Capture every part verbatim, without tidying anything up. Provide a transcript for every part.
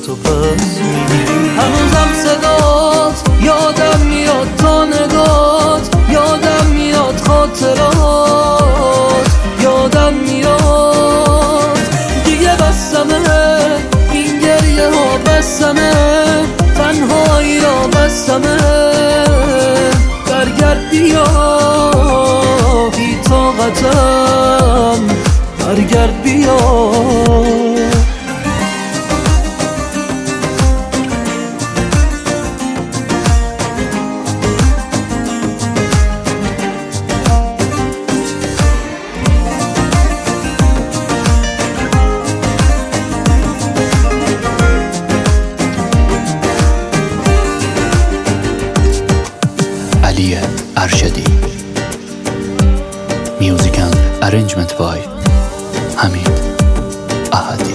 تو پس میگیری. هنوزم صدات یادم میاد، تا نگات یادم میاد، خاطرات یادم میاد. دیگه بسمه این گریه ها، بسمه تنهایی را، بسمه برگرد بیا بی طاقتم، برگرد بیا. علی ارشدی. میوزیک اند ارنجمنت بای حمید احدی.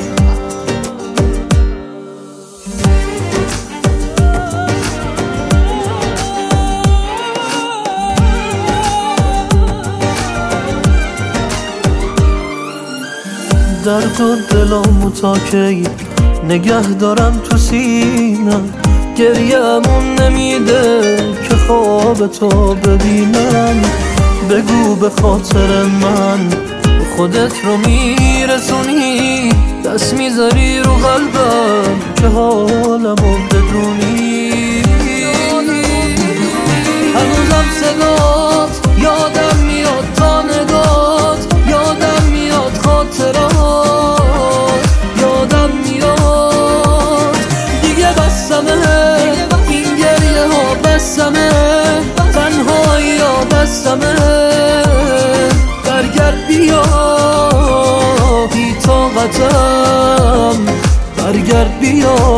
درد و دلامو تا کی نگه دارم تو سینم، گریه‌مون نمیده که خواب تو ببینم. بگو به خاطر من خودت رو میرسونی، دست میذاری رو قلبم که حالمو بدونی. هنوزم صدات یادم میاد، تا نگات یادم میاد، خاطرات یادم میاد. دیگه بسمه این گریه ها، بسمه تنهایی ها، بسمه برگرد بیا بی طاقتم، برگرد بیا.